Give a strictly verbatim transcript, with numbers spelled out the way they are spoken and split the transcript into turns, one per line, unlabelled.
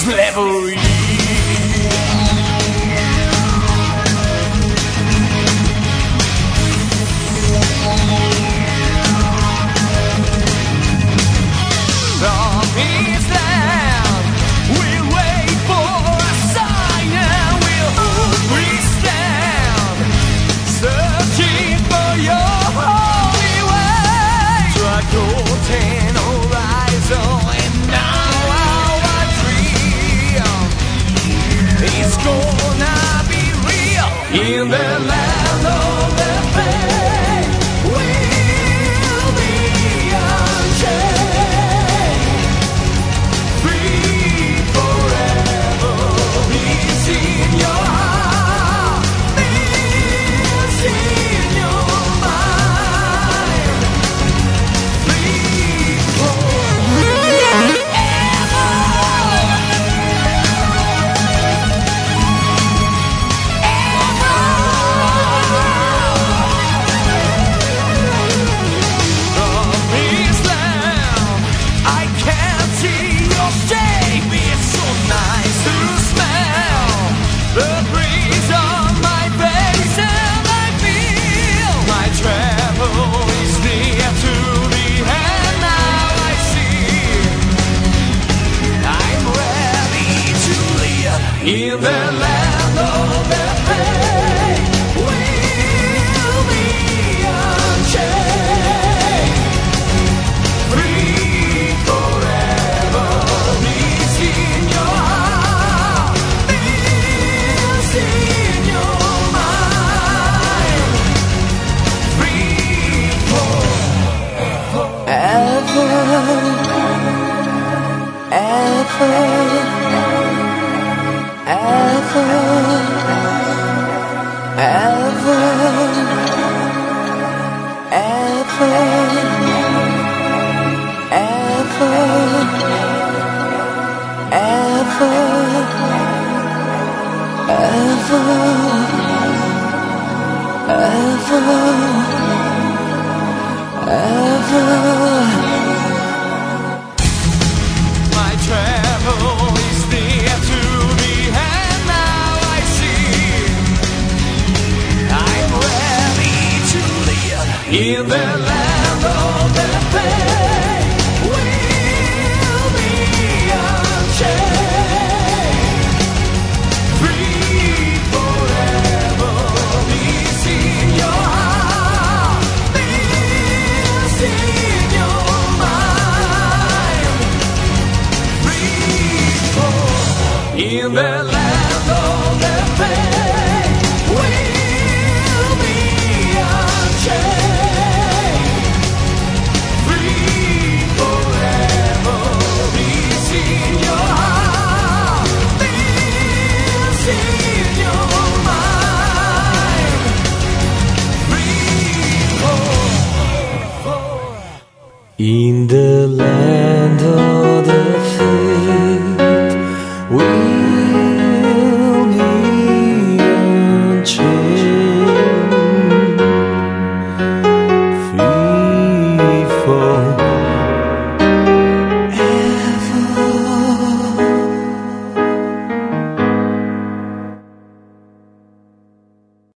slavery. Promised land, we'll wait for a sign and we'll hold we stand, searching for your holy way. Struck golden horizon and now our dream is gonna be real in the land of the faith. We'll be unchained, free forever. Peace in your heart, peace in your mind, free forever. In the land of the free, we'll be unchained, free forever. Peace in your heart, peace in your mind, free forever, ever, ever. Ever, ever, ever, ever, ever, ever, ever, ever. My travel is near to the end. Now I see I'm ready to live in the land of the free. We'll be unchained, free forever. Peace in your heart, peace in your mind, free forever. In the land of the free, we'll be unchained, free forever. Peace in your heart, peace in your mind, free forever. In the land